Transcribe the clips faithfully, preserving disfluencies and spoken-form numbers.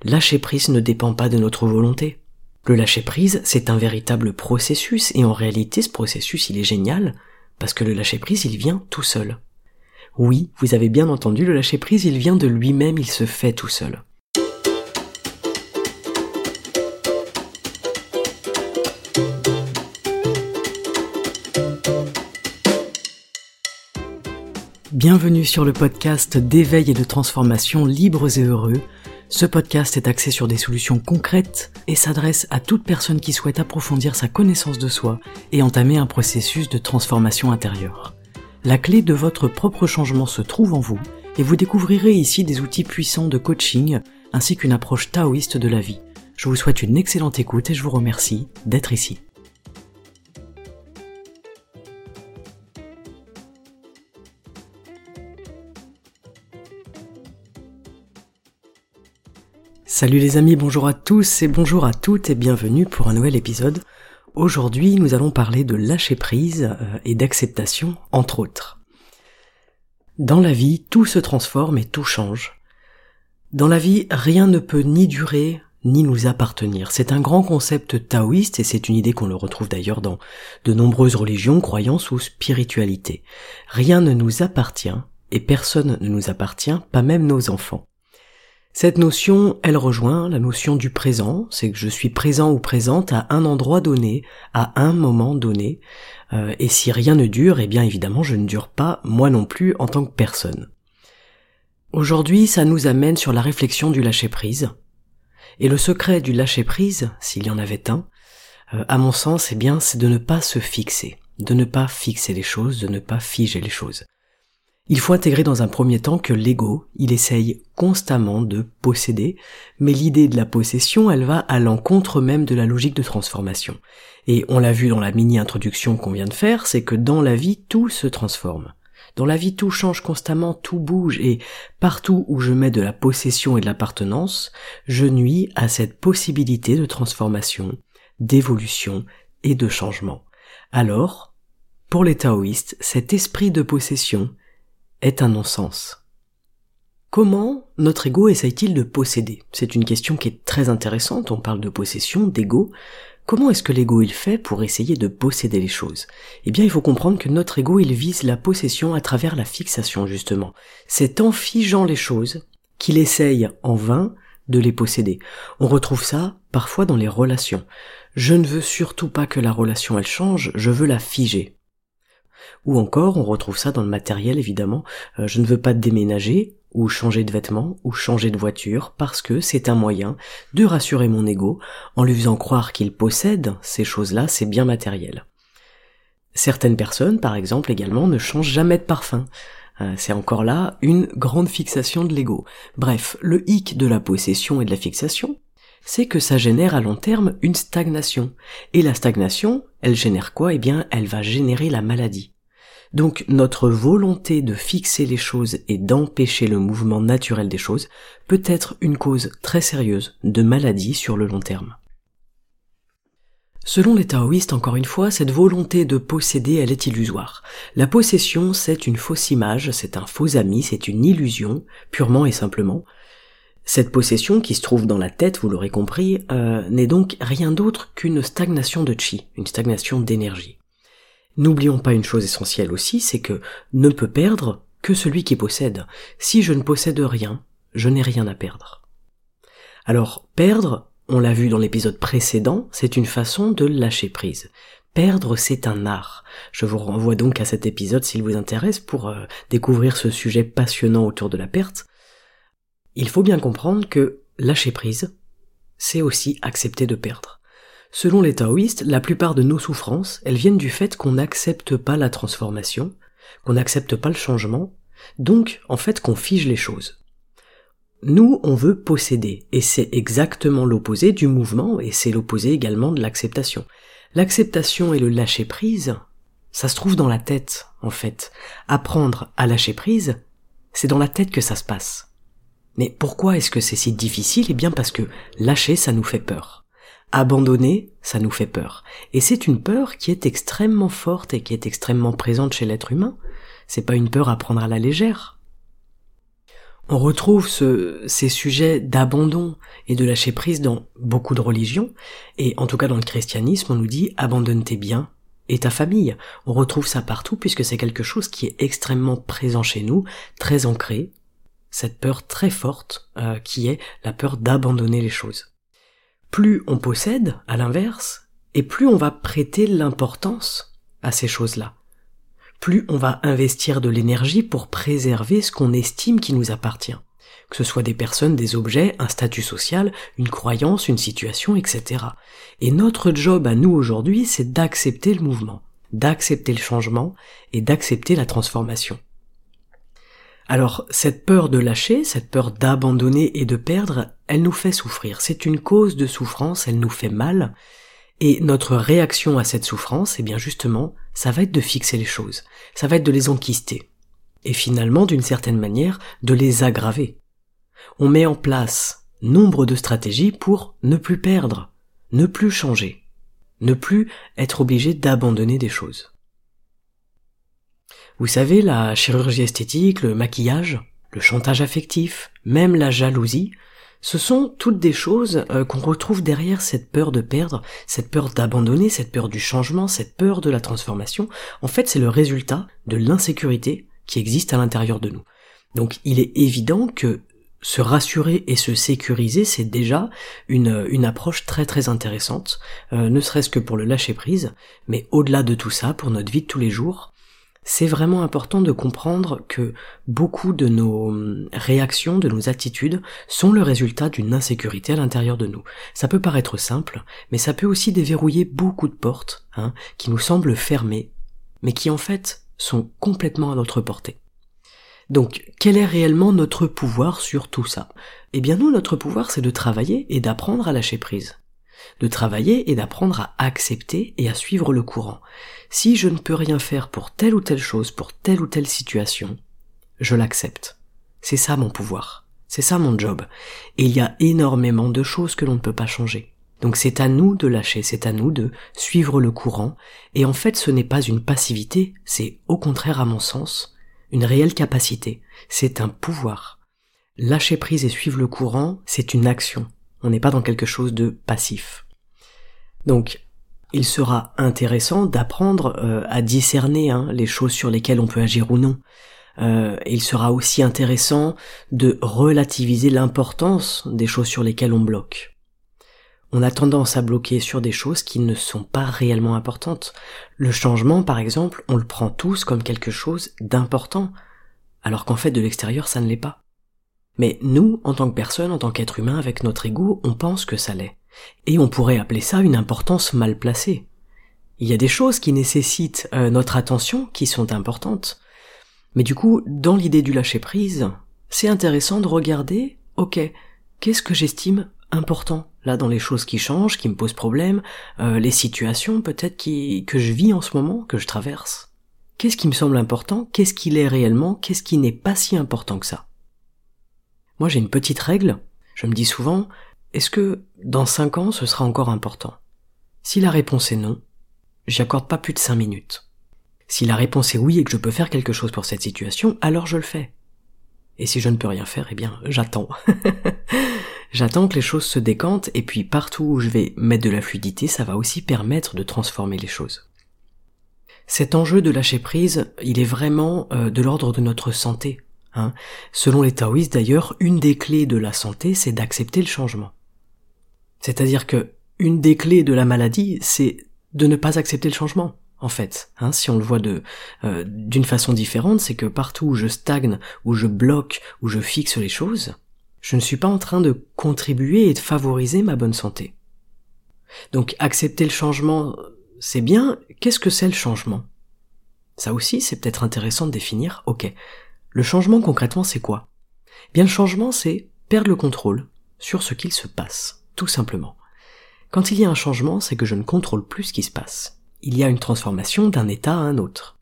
lâcher prise ne dépend pas de notre volonté. Le lâcher prise, c'est un véritable processus, et en réalité, ce processus, il est génial, parce que le lâcher prise, il vient tout seul. Oui, vous avez bien entendu, le lâcher prise, il vient de lui-même, il se fait tout seul. Bienvenue sur le podcast d'éveil et de transformation libres et heureux. Ce podcast est axé sur des solutions concrètes et s'adresse à toute personne qui souhaite approfondir sa connaissance de soi et entamer un processus de transformation intérieure. La clé de votre propre changement se trouve en vous et vous découvrirez ici des outils puissants de coaching ainsi qu'une approche taoïste de la vie. Je vous souhaite une excellente écoute et je vous remercie d'être ici. Salut les amis, bonjour à tous et bonjour à toutes et bienvenue pour un nouvel épisode. Aujourd'hui, nous allons parler de lâcher prise et d'acceptation, entre autres. Dans la vie, tout se transforme et tout change. Dans la vie, rien ne peut ni durer ni nous appartenir. C'est un grand concept taoïste et c'est une idée qu'on le retrouve d'ailleurs dans de nombreuses religions, croyances ou spiritualités. Rien ne nous appartient et personne ne nous appartient, pas même nos enfants. Cette notion, elle rejoint la notion du présent, c'est que je suis présent ou présente à un endroit donné, à un moment donné, euh, et si rien ne dure, eh bien évidemment je ne dure pas, moi non plus, en tant que personne. Aujourd'hui, ça nous amène sur la réflexion du lâcher-prise, et le secret du lâcher-prise, s'il y en avait un, euh, à mon sens, eh bien c'est de ne pas se fixer, de ne pas fixer les choses, de ne pas figer les choses. Il faut intégrer dans un premier temps que l'ego, il essaye constamment de posséder, mais l'idée de la possession, elle va à l'encontre même de la logique de transformation. Et on l'a vu dans la mini-introduction qu'on vient de faire, c'est que dans la vie, tout se transforme. Dans la vie, tout change constamment, tout bouge, et partout où je mets de la possession et de l'appartenance, je nuis à cette possibilité de transformation, d'évolution et de changement. Alors, pour les taoïstes, cet esprit de possession est un non-sens. Comment notre ego essaye-t-il de posséder ? C'est une question qui est très intéressante, on parle de possession, d'ego. Comment est-ce que l'ego il fait pour essayer de posséder les choses ? Eh bien, il faut comprendre que notre ego il vise la possession à travers la fixation, justement. C'est en figeant les choses qu'il essaye en vain de les posséder. On retrouve ça parfois dans les relations. Je ne veux surtout pas que la relation elle change, je veux la figer. Ou encore, on retrouve ça dans le matériel évidemment, euh, je ne veux pas déménager, ou changer de vêtements, ou changer de voiture, parce que c'est un moyen de rassurer mon ego, en lui faisant croire qu'il possède ces choses-là, c'est bien matériel. Certaines personnes, par exemple, également, ne changent jamais de parfum. Euh, c'est encore là une grande fixation de l'ego. Bref, le hic de la possession et de la fixation, c'est que ça génère à long terme une stagnation. Et la stagnation, elle génère quoi ? Eh bien, elle va générer la maladie. Donc notre volonté de fixer les choses et d'empêcher le mouvement naturel des choses peut être une cause très sérieuse de maladie sur le long terme. Selon les taoïstes, encore une fois, cette volonté de posséder, elle est illusoire. La possession, c'est une fausse image, c'est un faux ami, c'est une illusion, purement et simplement. Cette possession qui se trouve dans la tête, vous l'aurez compris, euh, n'est donc rien d'autre qu'une stagnation de chi, une stagnation d'énergie. N'oublions pas une chose essentielle aussi, c'est que ne peut perdre que celui qui possède. Si je ne possède rien, je n'ai rien à perdre. Alors, perdre, on l'a vu dans l'épisode précédent, c'est une façon de lâcher prise. Perdre, c'est un art. Je vous renvoie donc à cet épisode s'il vous intéresse pour euh, découvrir ce sujet passionnant autour de la perte. Il faut bien comprendre que lâcher prise, c'est aussi accepter de perdre. Selon les taoïstes, la plupart de nos souffrances, elles viennent du fait qu'on n'accepte pas la transformation, qu'on n'accepte pas le changement, donc en fait qu'on fige les choses. Nous, on veut posséder, et c'est exactement l'opposé du mouvement, et c'est l'opposé également de l'acceptation. L'acceptation et le lâcher-prise, ça se trouve dans la tête, en fait. Apprendre à lâcher prise, c'est dans la tête que ça se passe. Mais pourquoi est-ce que c'est si difficile ? Eh bien parce que lâcher, ça nous fait peur. Abandonner, ça nous fait peur. Et c'est une peur qui est extrêmement forte et qui est extrêmement présente chez l'être humain. C'est pas une peur à prendre à la légère. On retrouve ce, ces sujets d'abandon et de lâcher prise dans beaucoup de religions, et en tout cas dans le christianisme, on nous dit « abandonne tes biens et ta famille ». On retrouve ça partout puisque c'est quelque chose qui est extrêmement présent chez nous, très ancré, cette peur très forte euh, qui est la peur d'abandonner les choses. Plus on possède, à l'inverse, et plus on va prêter l'importance à ces choses-là. Plus on va investir de l'énergie pour préserver ce qu'on estime qui nous appartient. Que ce soit des personnes, des objets, un statut social, une croyance, une situation, et cetera. Et notre job à nous aujourd'hui, c'est d'accepter le mouvement, d'accepter le changement et d'accepter la transformation. Alors, cette peur de lâcher, cette peur d'abandonner et de perdre, elle nous fait souffrir. C'est une cause de souffrance, elle nous fait mal. Et notre réaction à cette souffrance, eh bien justement, ça va être de fixer les choses, ça va être de les enquister, et finalement, d'une certaine manière, de les aggraver. On met en place nombre de stratégies pour ne plus perdre, ne plus changer, ne plus être obligé d'abandonner des choses. Vous savez, la chirurgie esthétique, le maquillage, le chantage affectif, même la jalousie, ce sont toutes des choses euh, qu'on retrouve derrière cette peur de perdre, cette peur d'abandonner, cette peur du changement, cette peur de la transformation. En fait, c'est le résultat de l'insécurité qui existe à l'intérieur de nous. Donc, il est évident que se rassurer et se sécuriser, c'est déjà une, une approche très très intéressante, euh, ne serait-ce que pour le lâcher-prise, mais au-delà de tout ça, pour notre vie de tous les jours, c'est vraiment important de comprendre que beaucoup de nos réactions, de nos attitudes sont le résultat d'une insécurité à l'intérieur de nous. Ça peut paraître simple, mais ça peut aussi déverrouiller beaucoup de portes, hein, qui nous semblent fermées, mais qui en fait sont complètement à notre portée. Donc, quel est réellement notre pouvoir sur tout ça ? Eh bien nous, notre pouvoir, c'est de travailler et d'apprendre à lâcher prise. De travailler et d'apprendre à accepter et à suivre le courant. Si je ne peux rien faire pour telle ou telle chose, pour telle ou telle situation, je l'accepte. C'est ça mon pouvoir. C'est ça mon job. Et il y a énormément de choses que l'on ne peut pas changer. Donc c'est à nous de lâcher, c'est à nous de suivre le courant. Et en fait, ce n'est pas une passivité, c'est au contraire, à mon sens, une réelle capacité. C'est un pouvoir. Lâcher prise et suivre le courant, c'est une action. On n'est pas dans quelque chose de passif. Donc, il sera intéressant d'apprendre euh, à discerner hein, les choses sur lesquelles on peut agir ou non. Euh, il sera aussi intéressant de relativiser l'importance des choses sur lesquelles on bloque. On a tendance à bloquer sur des choses qui ne sont pas réellement importantes. Le changement, par exemple, on le prend tous comme quelque chose d'important, alors qu'en fait, de l'extérieur, ça ne l'est pas. Mais nous, en tant que personne, en tant qu'être humain, avec notre ego, on pense que ça l'est. Et on pourrait appeler ça une importance mal placée. Il y a des choses qui nécessitent euh, notre attention, qui sont importantes. Mais du coup, dans l'idée du lâcher-prise, c'est intéressant de regarder, ok, qu'est-ce que j'estime important, là, dans les choses qui changent, qui me posent problème, euh, les situations peut-être qui, que je vis en ce moment, que je traverse. Qu'est-ce qui me semble important, qu'est-ce qu'il est réellement, qu'est-ce qui n'est pas si important que ça. Moi, j'ai une petite règle, je me dis souvent, est-ce que dans cinq ans, ce sera encore important ? Si la réponse est non, j'y accorde pas plus de cinq minutes. Si la réponse est oui et que je peux faire quelque chose pour cette situation, alors je le fais. Et si je ne peux rien faire, eh bien, j'attends. J'attends que les choses se décantent, et puis partout où je vais mettre de la fluidité, ça va aussi permettre de transformer les choses. Cet enjeu de lâcher prise, il est vraiment euh, de l'ordre de notre santé. Hein. Selon les taoïstes d'ailleurs, une des clés de la santé, c'est d'accepter le changement. C'est-à-dire que une des clés de la maladie, c'est de ne pas accepter le changement, en fait. Hein, si on le voit de euh, d'une façon différente, c'est que partout où je stagne, où je bloque, où je fixe les choses, je ne suis pas en train de contribuer et de favoriser ma bonne santé. Donc accepter le changement, c'est bien. Qu'est-ce que c'est le changement ? Ça aussi, c'est peut-être intéressant de définir. Ok. Le changement, concrètement, c'est quoi ? Bien, le changement, c'est perdre le contrôle sur ce qu'il se passe, tout simplement. Quand il y a un changement, c'est que je ne contrôle plus ce qui se passe. Il y a une transformation d'un état à un autre.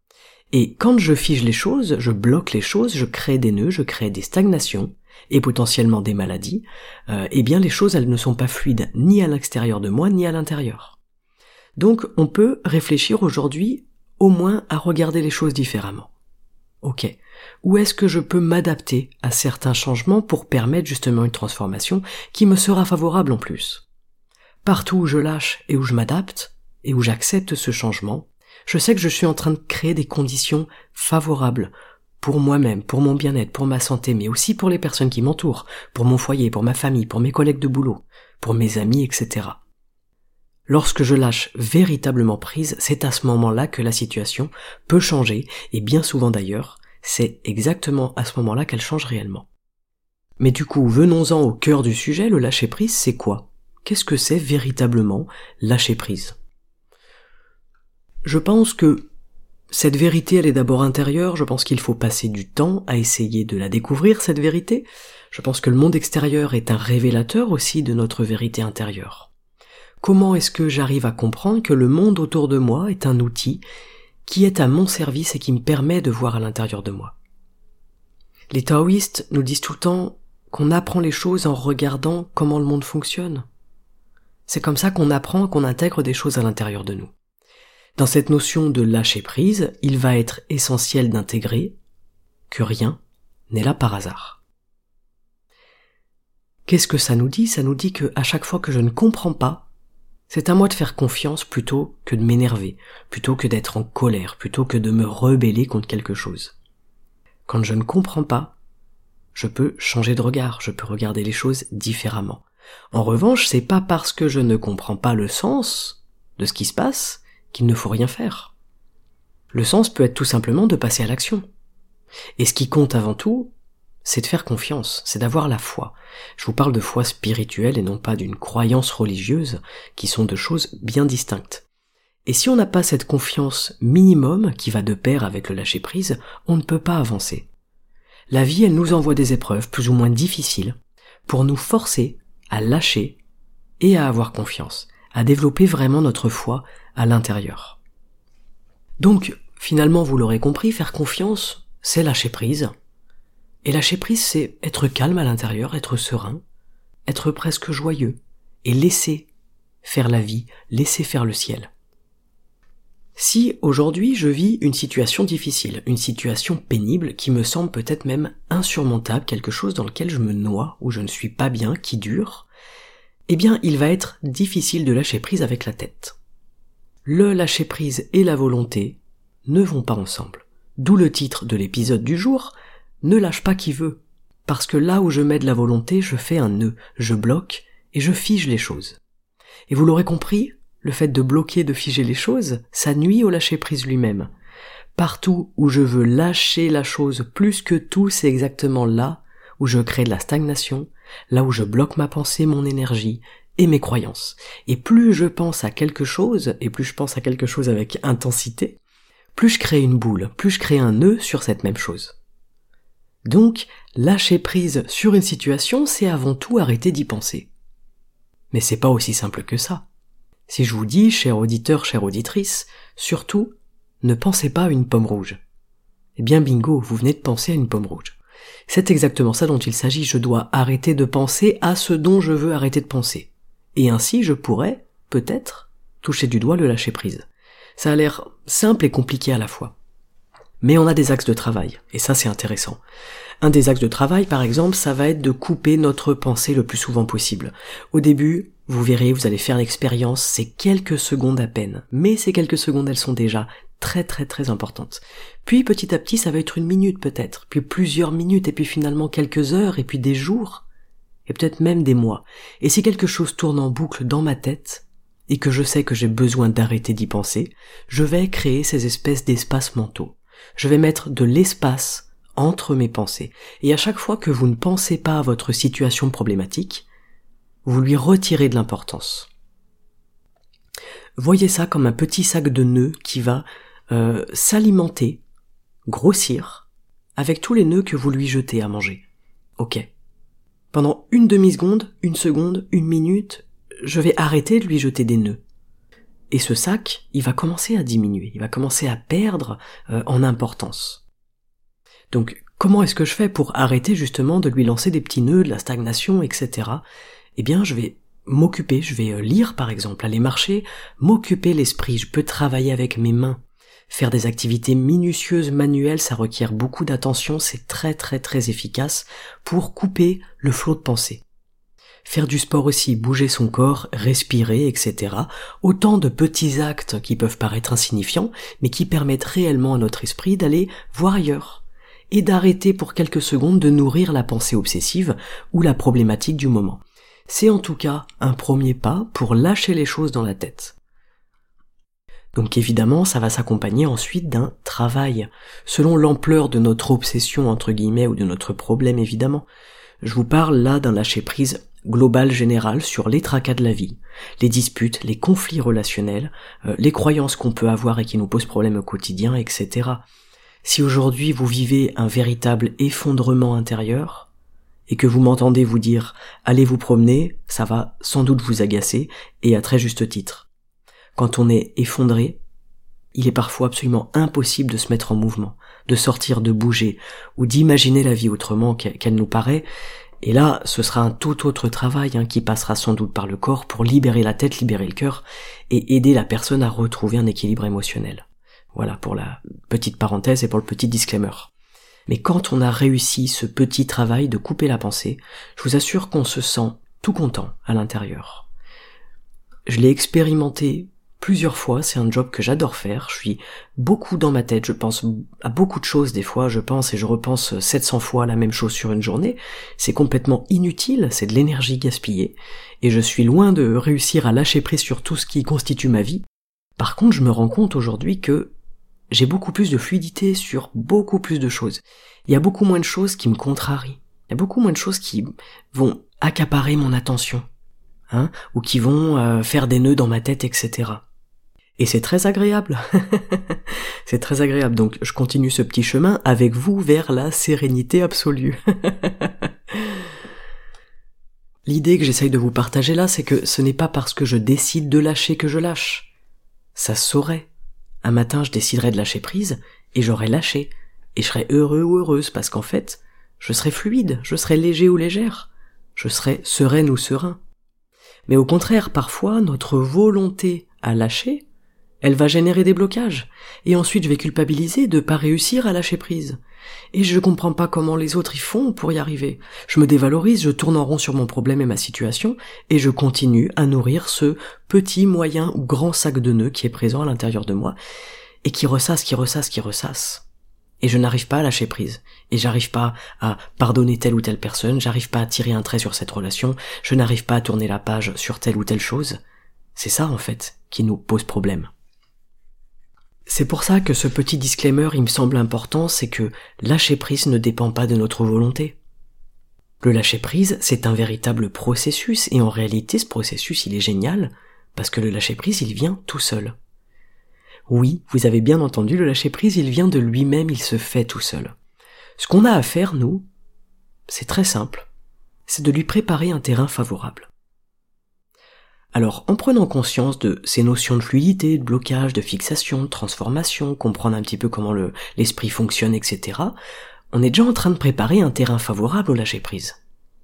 Et quand je fige les choses, je bloque les choses, je crée des nœuds, je crée des stagnations, et potentiellement des maladies, euh, eh bien les choses, elles ne sont pas fluides, ni à l'extérieur de moi, ni à l'intérieur. Donc, on peut réfléchir aujourd'hui, au moins, à regarder les choses différemment. Ok. ou est-ce que je peux m'adapter à certains changements pour permettre justement une transformation qui me sera favorable en plus? Partout où je lâche et où je m'adapte, et où j'accepte ce changement, je sais que je suis en train de créer des conditions favorables pour moi-même, pour mon bien-être, pour ma santé, mais aussi pour les personnes qui m'entourent, pour mon foyer, pour ma famille, pour mes collègues de boulot, pour mes amis, et cetera. Lorsque je lâche véritablement prise, c'est à ce moment-là que la situation peut changer, et bien souvent d'ailleurs, c'est exactement à ce moment-là qu'elle change réellement. Mais du coup, venons-en au cœur du sujet, le lâcher-prise, c'est quoi? Qu'est-ce que c'est véritablement lâcher prise? Je pense que cette vérité, elle est d'abord intérieure, je pense qu'il faut passer du temps à essayer de la découvrir, cette vérité. Je pense que le monde extérieur est un révélateur aussi de notre vérité intérieure. Comment est-ce que j'arrive à comprendre que le monde autour de moi est un outil qui est à mon service et qui me permet de voir à l'intérieur de moi? Les taoïstes nous disent tout le temps qu'on apprend les choses en regardant comment le monde fonctionne. C'est comme ça qu'on apprend, qu'on intègre des choses à l'intérieur de nous. Dans cette notion de lâcher prise, il va être essentiel d'intégrer que rien n'est là par hasard. Qu'est-ce que ça nous dit? Ça nous dit que à chaque fois que je ne comprends pas, c'est à moi de faire confiance plutôt que de m'énerver, plutôt que d'être en colère, plutôt que de me rebeller contre quelque chose. Quand je ne comprends pas, je peux changer de regard, je peux regarder les choses différemment. En revanche, c'est pas parce que je ne comprends pas le sens de ce qui se passe qu'il ne faut rien faire. Le sens peut être tout simplement de passer à l'action. Et ce qui compte avant tout, c'est de faire confiance, c'est d'avoir la foi. Je vous parle de foi spirituelle et non pas d'une croyance religieuse, qui sont deux choses bien distinctes. Et si on n'a pas cette confiance minimum qui va de pair avec le lâcher-prise, on ne peut pas avancer. La vie, elle nous envoie des épreuves plus ou moins difficiles pour nous forcer à lâcher et à avoir confiance, à développer vraiment notre foi à l'intérieur. Donc, finalement, vous l'aurez compris, faire confiance, c'est lâcher prise. Et lâcher prise, c'est être calme à l'intérieur, être serein, être presque joyeux, et laisser faire la vie, laisser faire le ciel. Si aujourd'hui je vis une situation difficile, une situation pénible qui me semble peut-être même insurmontable, quelque chose dans lequel je me noie, où je ne suis pas bien, qui dure, eh bien il va être difficile de lâcher prise avec la tête. Le lâcher prise et la volonté ne vont pas ensemble. D'où le titre de l'épisode du jour, ne lâche pas qui veut. Parce que là où je mets de la volonté, je fais un nœud, je bloque et je fige les choses. Et vous l'aurez compris, le fait de bloquer, de figer les choses, ça nuit au lâcher prise lui-même. Partout où je veux lâcher la chose plus que tout, c'est exactement là où je crée de la stagnation, là où je bloque ma pensée, mon énergie et mes croyances. Et plus je pense à quelque chose, et plus je pense à quelque chose avec intensité, plus je crée une boule, plus je crée un nœud sur cette même chose. Donc, lâcher prise sur une situation, c'est avant tout arrêter d'y penser. Mais c'est pas aussi simple que ça. Si je vous dis, cher auditeur, chère auditrice, surtout, ne pensez pas à une pomme rouge. Eh bien bingo, vous venez de penser à une pomme rouge. C'est exactement ça dont il s'agit, je dois arrêter de penser à ce dont je veux arrêter de penser. Et ainsi, je pourrais, peut-être, toucher du doigt le lâcher prise. Ça a l'air simple et compliqué à la fois. Mais on a des axes de travail, et ça c'est intéressant. Un des axes de travail, par exemple, ça va être de couper notre pensée le plus souvent possible. Au début, vous verrez, vous allez faire l'expérience, c'est quelques secondes à peine. Mais ces quelques secondes, elles sont déjà très très très importantes. Puis petit à petit, ça va être une minute peut-être, puis plusieurs minutes, et puis finalement quelques heures, et puis des jours, et peut-être même des mois. Et si quelque chose tourne en boucle dans ma tête, et que je sais que j'ai besoin d'arrêter d'y penser, je vais créer ces espèces d'espaces mentaux. Je vais mettre de l'espace entre mes pensées. Et à chaque fois que vous ne pensez pas à votre situation problématique, vous lui retirez de l'importance. Voyez ça comme un petit sac de nœuds qui va euh, s'alimenter, grossir, avec tous les nœuds que vous lui jetez à manger. Ok. Pendant une demi-seconde, une seconde, une minute, je vais arrêter de lui jeter des nœuds. Et ce sac, il va commencer à diminuer, il va commencer à perdre euh, en importance. Donc, comment est-ce que je fais pour arrêter justement de lui lancer des petits nœuds, de la stagnation, et cetera. Eh bien, je vais m'occuper, je vais lire par exemple, aller marcher, m'occuper l'esprit, je peux travailler avec mes mains, Faire des activités minutieuses manuelles, ça requiert beaucoup d'attention, c'est très très très efficace pour couper le flot de pensée. Faire du sport aussi, bouger son corps, respirer, et cetera. Autant de petits actes qui peuvent paraître insignifiants, mais qui permettent réellement à notre esprit d'aller voir ailleurs et d'arrêter pour quelques secondes de nourrir la pensée obsessive ou la problématique du moment. C'est en tout cas un premier pas pour lâcher les choses dans la tête. Donc évidemment, ça va s'accompagner ensuite d'un travail, selon l'ampleur de notre obsession entre guillemets ou de notre problème évidemment. Je vous parle là d'un lâcher-prise global général sur les tracas de la vie, les disputes, les conflits relationnels, euh, les croyances qu'on peut avoir et qui nous posent problème au quotidien, et cetera. Si aujourd'hui vous vivez un véritable effondrement intérieur, et que vous m'entendez vous dire « allez vous promener », ça va sans doute vous agacer, et à très juste titre. Quand on est effondré, il est parfois absolument impossible de se mettre en mouvement, de sortir, de bouger, ou d'imaginer la vie autrement qu'elle nous paraît. Et là, ce sera un tout autre travail hein, qui passera sans doute par le corps pour libérer la tête, libérer le cœur, et aider la personne à retrouver un équilibre émotionnel. Voilà pour la petite parenthèse et pour le petit disclaimer. Mais quand on a réussi ce petit travail de couper la pensée, je vous assure qu'on se sent tout content à l'intérieur. Je l'ai expérimenté plusieurs fois, c'est un job que j'adore faire, je suis beaucoup dans ma tête, je pense à beaucoup de choses des fois, je pense et je repense sept cents fois la même chose sur une journée, c'est complètement inutile, c'est de l'énergie gaspillée, et je suis loin de réussir à lâcher prise sur tout ce qui constitue ma vie. Par contre, je me rends compte aujourd'hui que j'ai beaucoup plus de fluidité sur beaucoup plus de choses. Il y a beaucoup moins de choses qui me contrarient, il y a beaucoup moins de choses qui vont accaparer mon attention, hein, ou qui vont euh, faire des nœuds dans ma tête, et cetera. Et c'est très agréable. C'est très agréable. Donc je continue ce petit chemin avec vous vers la sérénité absolue. L'idée que j'essaye de vous partager là, c'est que ce n'est pas parce que je décide de lâcher que je lâche. Ça se saurait. Un matin, je déciderais de lâcher prise et j'aurais lâché. Et je serais heureux ou heureuse parce qu'en fait, je serais fluide, je serais léger ou légère. Je serais sereine ou serein. Mais au contraire, parfois, notre volonté à lâcher, elle va générer des blocages, et ensuite je vais culpabiliser de pas réussir à lâcher prise. Et je comprends pas comment les autres y font pour y arriver. Je me dévalorise, je tourne en rond sur mon problème et ma situation, et je continue à nourrir ce petit, moyen ou grand sac de nœuds qui est présent à l'intérieur de moi, et qui ressasse, qui ressasse, qui ressasse. Et je n'arrive pas à lâcher prise, et j'arrive pas à pardonner telle ou telle personne, j'arrive pas à tirer un trait sur cette relation, je n'arrive pas à tourner la page sur telle ou telle chose. C'est ça en fait qui nous pose problème. C'est pour ça que ce petit disclaimer, il me semble important, c'est que lâcher prise ne dépend pas de notre volonté. Le lâcher prise, c'est un véritable processus, et en réalité, ce processus, il est génial, parce que le lâcher prise, il vient tout seul. Oui, vous avez bien entendu, le lâcher prise, il vient de lui-même, il se fait tout seul. Ce qu'on a à faire, nous, c'est très simple, c'est de lui préparer un terrain favorable. Alors, en prenant conscience de ces notions de fluidité, de blocage, de fixation, de transformation, comprendre un petit peu comment le, l'esprit fonctionne, et cetera, on est déjà en train de préparer un terrain favorable au lâcher-prise.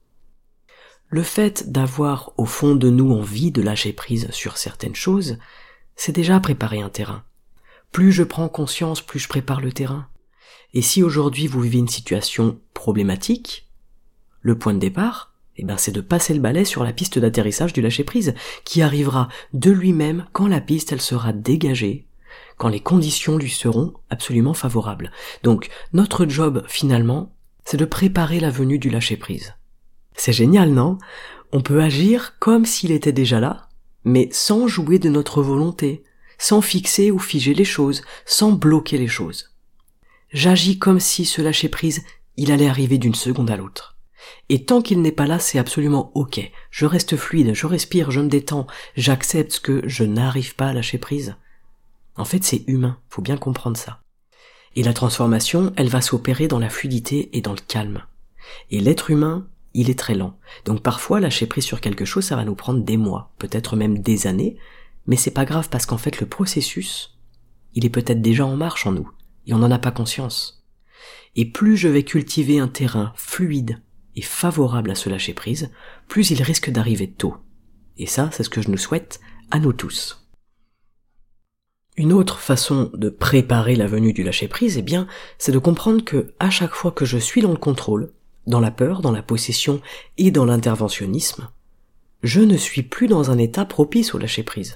Le fait d'avoir au fond de nous envie de lâcher prise sur certaines choses, c'est déjà préparer un terrain. Plus je prends conscience, plus je prépare le terrain. Et si aujourd'hui vous vivez une situation problématique, le point de départ, eh ben c'est de passer le balai sur la piste d'atterrissage du lâcher-prise, qui arrivera de lui-même quand la piste elle sera dégagée, quand les conditions lui seront absolument favorables. Donc notre job finalement, c'est de préparer la venue du lâcher-prise. C'est génial, non ? On peut agir comme s'il était déjà là, mais sans jouer de notre volonté, sans fixer ou figer les choses, sans bloquer les choses. J'agis comme si ce lâcher-prise, il allait arriver d'une seconde à l'autre. Et tant qu'il n'est pas là, c'est absolument ok. Je reste fluide, je respire, je me détends, j'accepte que je n'arrive pas à lâcher prise. En fait, c'est humain, faut bien comprendre ça. Et la transformation, elle va s'opérer dans la fluidité et dans le calme. Et l'être humain, il est très lent. Donc parfois, lâcher prise sur quelque chose, ça va nous prendre des mois, peut-être même des années, mais c'est pas grave parce qu'en fait, le processus, il est peut-être déjà en marche en nous, et on n'en a pas conscience. Et plus je vais cultiver un terrain fluide, et favorable à ce lâcher prise, plus il risque d'arriver tôt. Et ça, c'est ce que je nous souhaite à nous tous. Une autre façon de préparer la venue du lâcher-prise, eh bien, c'est de comprendre que à chaque fois que je suis dans le contrôle, dans la peur, dans la possession et dans l'interventionnisme, je ne suis plus dans un état propice au lâcher-prise.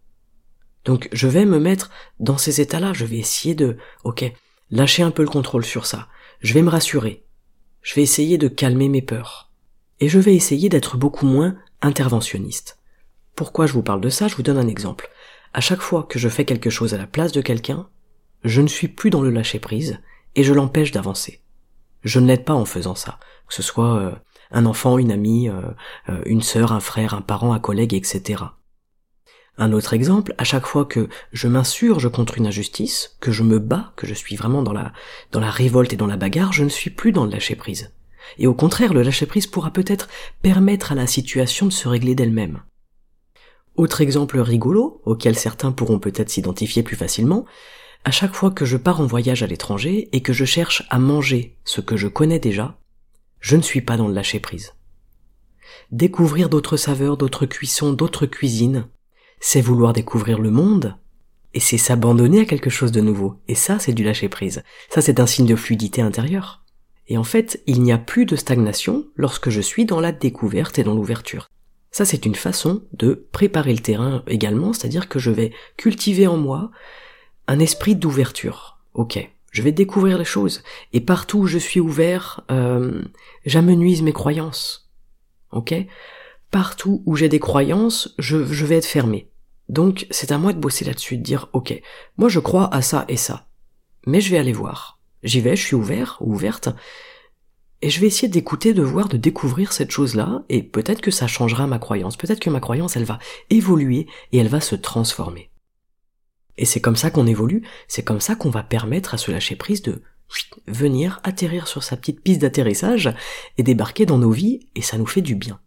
Donc je vais me mettre dans ces états-là, je vais essayer de, ok, lâcher un peu le contrôle sur ça, je vais me rassurer, je vais essayer de calmer mes peurs, et je vais essayer d'être beaucoup moins interventionniste. Pourquoi je vous parle de ça? Je vous donne un exemple. À chaque fois que je fais quelque chose à la place de quelqu'un, je ne suis plus dans le lâcher-prise et je l'empêche d'avancer. Je ne l'aide pas en faisant ça, que ce soit euh, un enfant, une amie, euh, euh, une sœur, un frère, un parent, un collègue, et cetera. Un autre exemple, à chaque fois que je m'insurge contre une injustice, que je me bats, que je suis vraiment dans la, dans la révolte et dans la bagarre, je ne suis plus dans le lâcher-prise. Et au contraire, le lâcher-prise pourra peut-être permettre à la situation de se régler d'elle-même. Autre exemple rigolo, auquel certains pourront peut-être s'identifier plus facilement, à chaque fois que je pars en voyage à l'étranger et que je cherche à manger ce que je connais déjà, je ne suis pas dans le lâcher-prise. Découvrir d'autres saveurs, d'autres cuissons, d'autres cuisines, c'est vouloir découvrir le monde, et c'est s'abandonner à quelque chose de nouveau. Et ça, c'est du lâcher-prise. Ça, c'est un signe de fluidité intérieure. Et en fait, il n'y a plus de stagnation lorsque je suis dans la découverte et dans l'ouverture. Ça, c'est une façon de préparer le terrain également, c'est-à-dire que je vais cultiver en moi un esprit d'ouverture. Ok, je vais découvrir les choses, et partout où je suis ouvert, euh, j'amenuise mes croyances. Ok, partout où j'ai des croyances, je, je vais être fermé. Donc, c'est à moi de bosser là-dessus, de dire, ok, moi je crois à ça et ça, mais je vais aller voir. J'y vais, je suis ouvert ou ouverte, et je vais essayer d'écouter, de voir, de découvrir cette chose-là, et peut-être que ça changera ma croyance, peut-être que ma croyance, elle va évoluer, et elle va se transformer. Et c'est comme ça qu'on évolue, c'est comme ça qu'on va permettre à ce lâcher-prise de venir atterrir sur sa petite piste d'atterrissage, et débarquer dans nos vies, et ça nous fait du bien.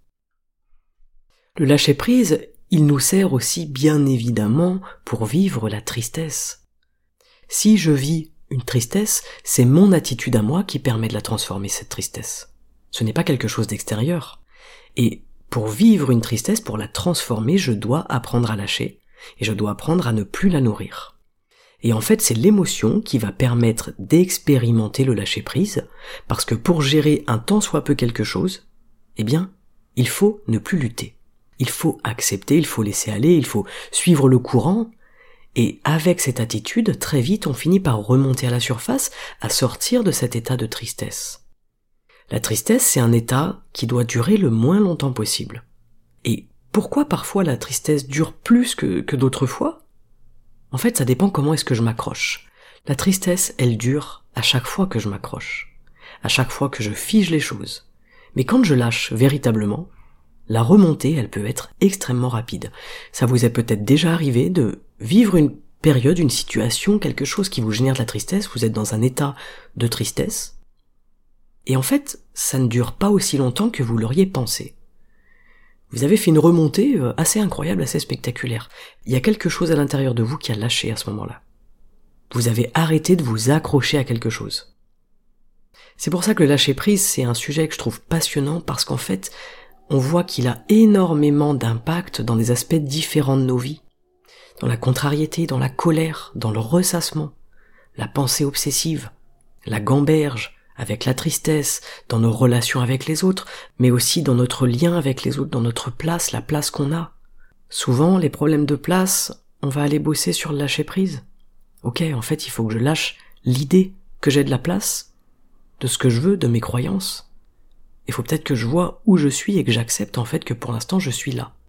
Le lâcher-prise, il nous sert aussi bien évidemment pour vivre la tristesse. Si je vis une tristesse, c'est mon attitude à moi qui permet de la transformer, cette tristesse. Ce n'est pas quelque chose d'extérieur. Et pour vivre une tristesse, pour la transformer, je dois apprendre à lâcher, et je dois apprendre à ne plus la nourrir. Et en fait, c'est l'émotion qui va permettre d'expérimenter le lâcher-prise, parce que pour gérer un tant soit peu quelque chose, eh bien, il faut ne plus lutter. Il faut accepter, il faut laisser aller, il faut suivre le courant, et avec cette attitude, très vite, on finit par remonter à la surface, à sortir de cet état de tristesse. La tristesse, c'est un état qui doit durer le moins longtemps possible. Et pourquoi parfois la tristesse dure plus que, que d'autres fois? En fait, ça dépend comment est-ce que je m'accroche. La tristesse, elle dure à chaque fois que je m'accroche, à chaque fois que je fige les choses. Mais quand je lâche véritablement, la remontée, elle peut être extrêmement rapide. Ça vous est peut-être déjà arrivé de vivre une période, une situation, quelque chose qui vous génère de la tristesse, vous êtes dans un état de tristesse, et en fait, ça ne dure pas aussi longtemps que vous l'auriez pensé. Vous avez fait une remontée assez incroyable, assez spectaculaire. Il y a quelque chose à l'intérieur de vous qui a lâché à ce moment-là. Vous avez arrêté de vous accrocher à quelque chose. C'est pour ça que le lâcher-prise, c'est un sujet que je trouve passionnant, parce qu'en fait, on voit qu'il a énormément d'impact dans des aspects différents de nos vies. Dans la contrariété, dans la colère, dans le ressassement, la pensée obsessive, la gamberge, avec la tristesse, dans nos relations avec les autres, mais aussi dans notre lien avec les autres, dans notre place, la place qu'on a. Souvent, les problèmes de place, on va aller bosser sur le lâcher-prise. Ok, en fait, il faut que je lâche l'idée que j'ai de la place, de ce que je veux, de mes croyances. Il faut peut-être que je vois où je suis et que j'accepte en fait que pour l'instant je suis là.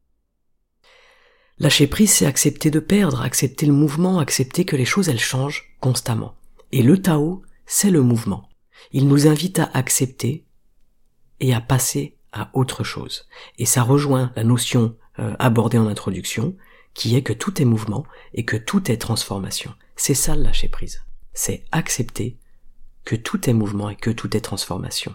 Lâcher prise, c'est accepter de perdre, accepter le mouvement, accepter que les choses elles changent constamment. Et le Tao, c'est le mouvement. Il nous invite à accepter et à passer à autre chose. Et ça rejoint la notion euh, abordée en introduction, qui est que tout est mouvement et que tout est transformation. C'est ça le lâcher prise. C'est accepter que tout est mouvement et que tout est transformation.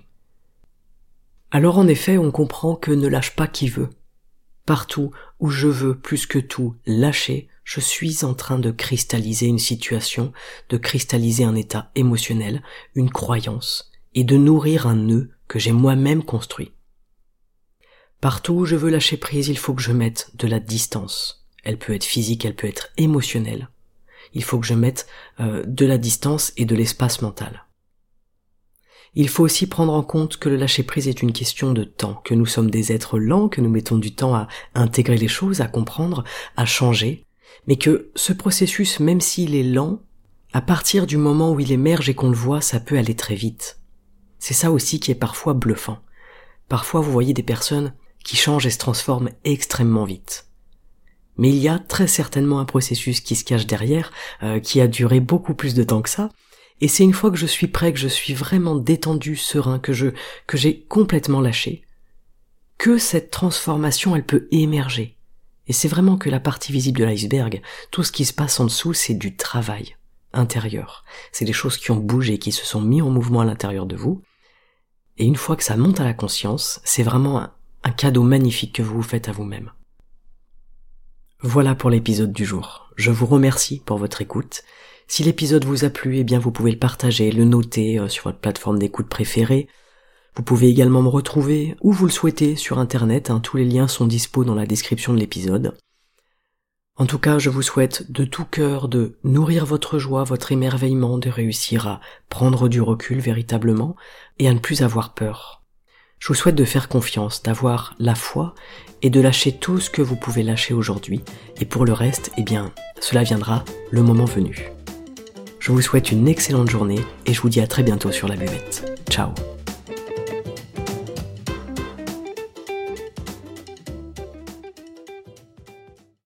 Alors en effet, on comprend que ne lâche pas qui veut. Partout où je veux plus que tout lâcher, je suis en train de cristalliser une situation, de cristalliser un état émotionnel, une croyance, et de nourrir un nœud que j'ai moi-même construit. Partout où je veux lâcher prise, il faut que je mette de la distance. Elle peut être physique, elle peut être émotionnelle. Il faut que je mette euh, de la distance et de l'espace mental. Il faut aussi prendre en compte que le lâcher-prise est une question de temps, que nous sommes des êtres lents, que nous mettons du temps à intégrer les choses, à comprendre, à changer, mais que ce processus, même s'il est lent, à partir du moment où il émerge et qu'on le voit, ça peut aller très vite. C'est ça aussi qui est parfois bluffant. Parfois, vous voyez des personnes qui changent et se transforment extrêmement vite. Mais il y a très certainement un processus qui se cache derrière, euh, qui a duré beaucoup plus de temps que ça, et c'est une fois que je suis prêt, que je suis vraiment détendu, serein, que je, que j'ai complètement lâché, que cette transformation, elle peut émerger. Et c'est vraiment que la partie visible de l'iceberg, tout ce qui se passe en dessous, c'est du travail intérieur. C'est des choses qui ont bougé, qui se sont mis en mouvement à l'intérieur de vous. Et une fois que ça monte à la conscience, c'est vraiment un, un cadeau magnifique que vous vous faites à vous-même. Voilà pour l'épisode du jour. Je vous remercie pour votre écoute. Si l'épisode vous a plu, eh bien vous pouvez le partager, le noter sur votre plateforme d'écoute préférée. Vous pouvez également me retrouver où vous le souhaitez sur internet, hein, tous les liens sont dispo dans la description de l'épisode. En tout cas, je vous souhaite de tout cœur de nourrir votre joie, votre émerveillement, de réussir à prendre du recul véritablement et à ne plus avoir peur. Je vous souhaite de faire confiance, d'avoir la foi et de lâcher tout ce que vous pouvez lâcher aujourd'hui. Et pour le reste, eh bien, cela viendra le moment venu. Je vous souhaite une excellente journée et je vous dis à très bientôt sur la buvette. Ciao.